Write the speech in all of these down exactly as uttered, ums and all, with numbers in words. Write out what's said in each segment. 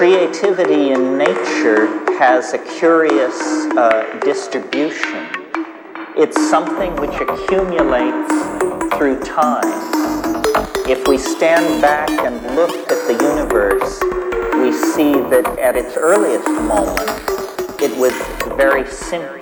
creativity in nature has a curious uh, distribution. It's something which accumulates through time. If we stand back and look at the universe, we see that at its earliest moment, it was very simple.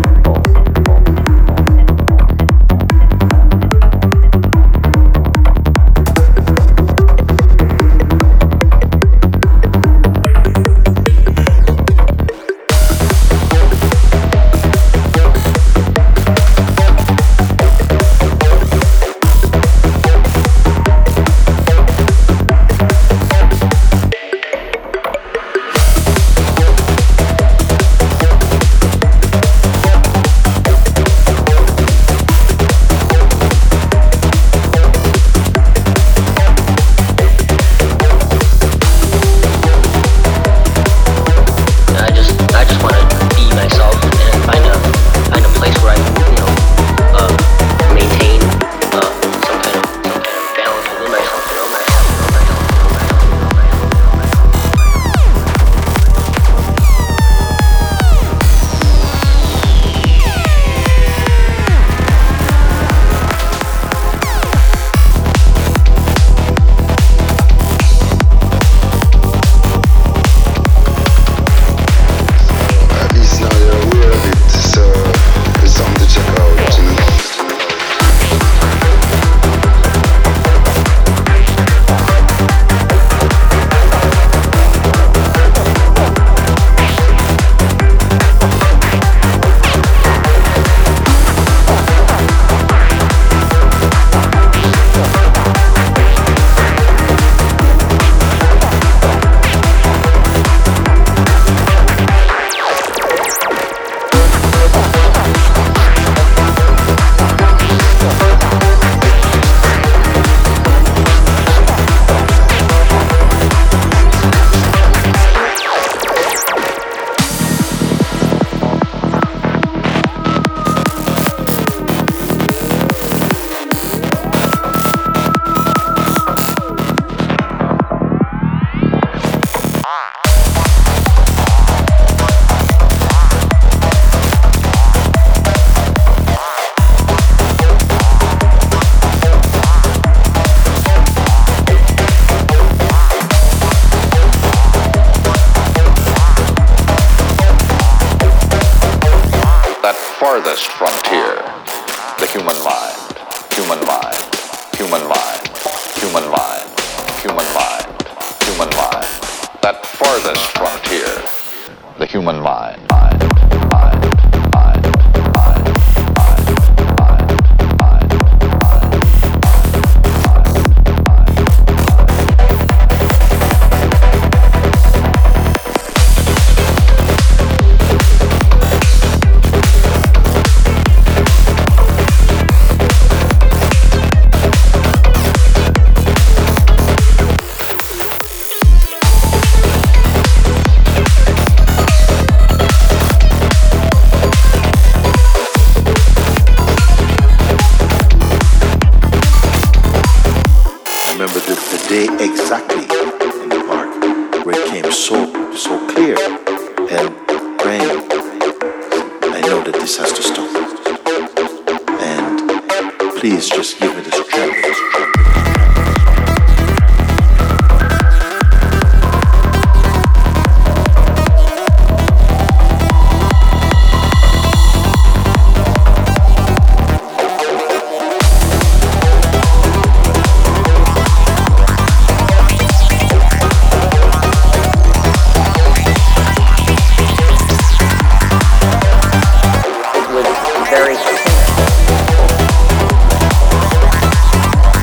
Farthest frontier, the human mind, human mind, human mind, human mind, human mind, human mind. That farthest frontier, the human mind, mind, mind, mind, mind, mind, mind, mind, exactly in the park where it came so so clear and praying, I know that this has to stop, and please just give me the strength. Very simple.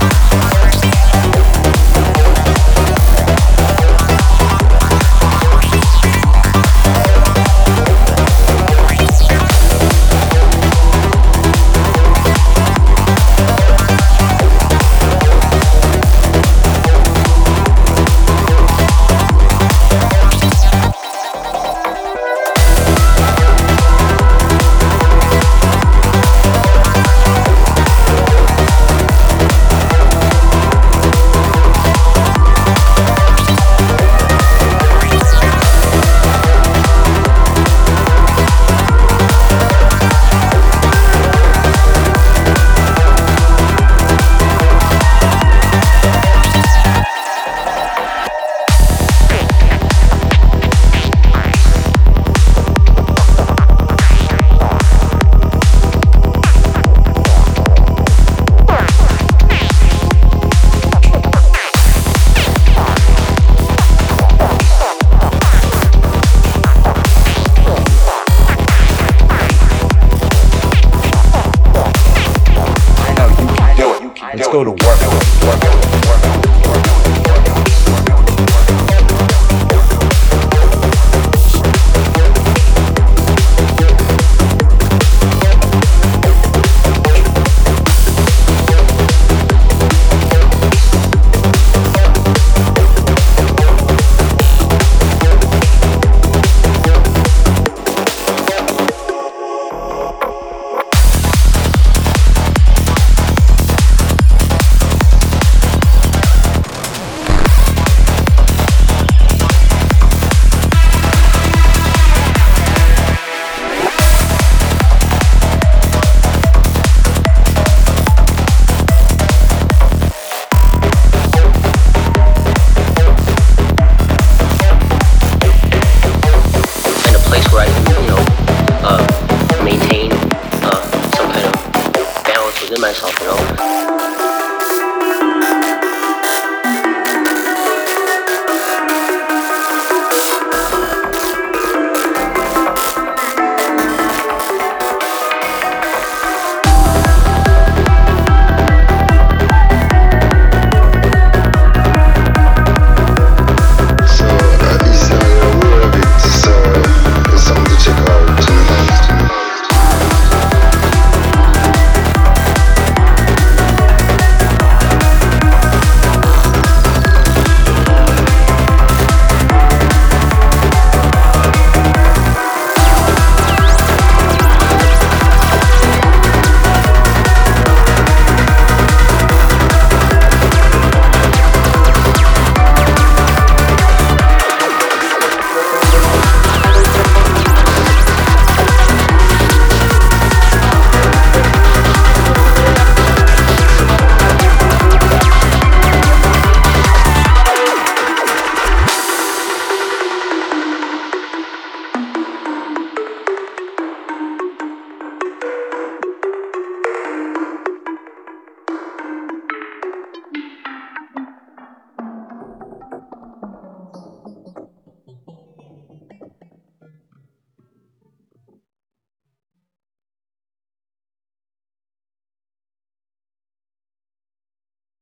Let's go to work. Within myself, you know.